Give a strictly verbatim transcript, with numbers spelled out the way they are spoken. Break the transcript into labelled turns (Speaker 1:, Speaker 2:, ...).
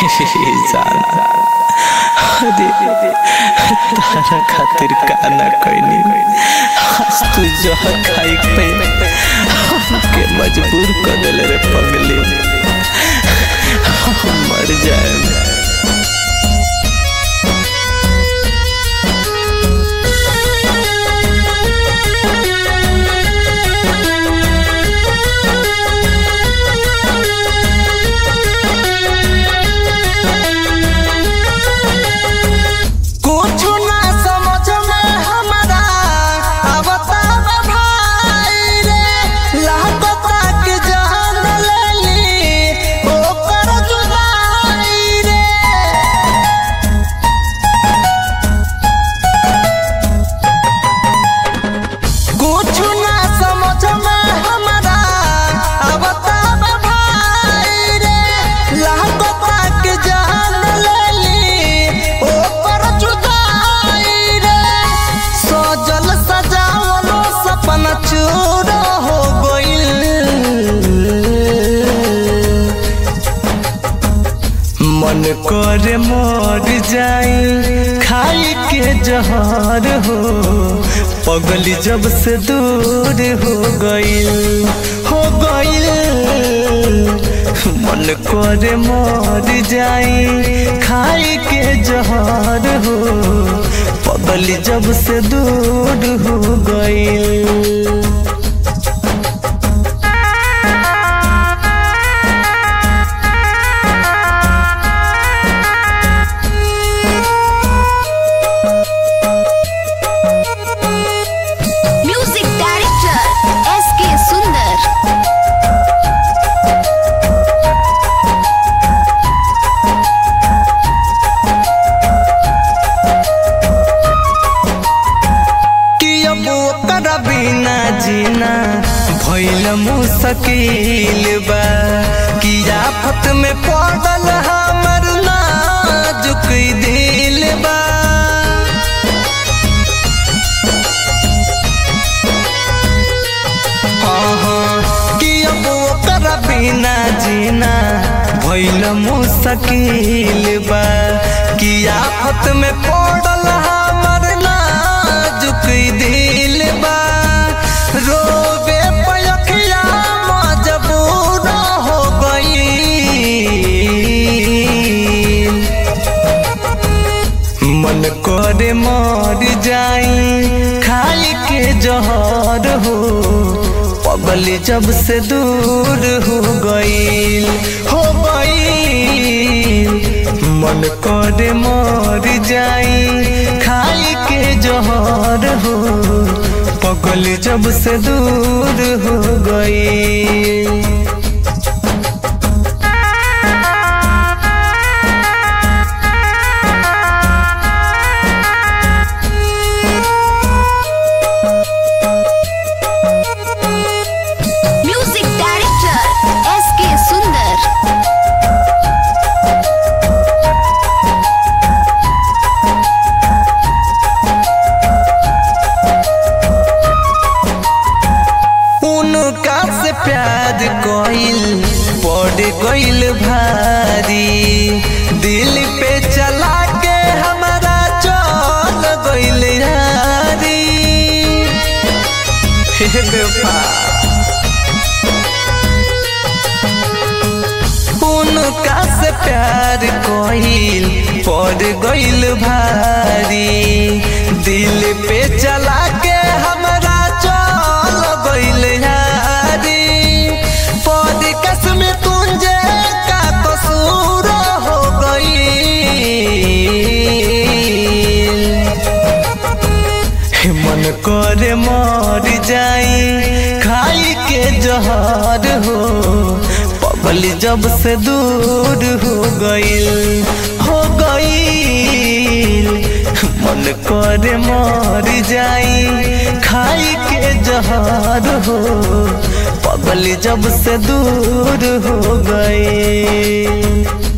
Speaker 1: अरे तारा खातिर का ना कइनी आज तू जहर खाई पे हमके मजबूर कर देले रे पगली हम मर जाए। मन करे मर जाई खाई के जहर हो पगली जब से दूर हो गई हो गई। मन करे मर जाई खाई के जहर हो पगली जब से दूर हो गई। बिना जीना भइल मुश्किल बा कि आफत में पड़ल हमर नाजुक दिल बा। कि अब ओकर बिना जीना भइल मुश्किल बा कि आफत में पड़ल हमर नाजुक दिल बा। रोबे पयखिया मजबूर हो गई मन करे मर जाई खाई के जहर हो पगली जब से दूर हो गई हो गई। मन करे मर जाई खाई के जहर हो पगली जब से दूर हो गई। प्यार कोइल पड़ गइल भारी दिल पे चला के हमारा चल गइल यारी। हे बेवफा उनका से प्यार कोइल पड़ गइल भारी दिल पे चला के हमारा चल गइल यारी। मन करे मर जाई खाई के जहर हो पगली जब से दूर हो गई हो गई। मन करे मर जाई खाई के जहर हो पगली जब से दूर हो गई।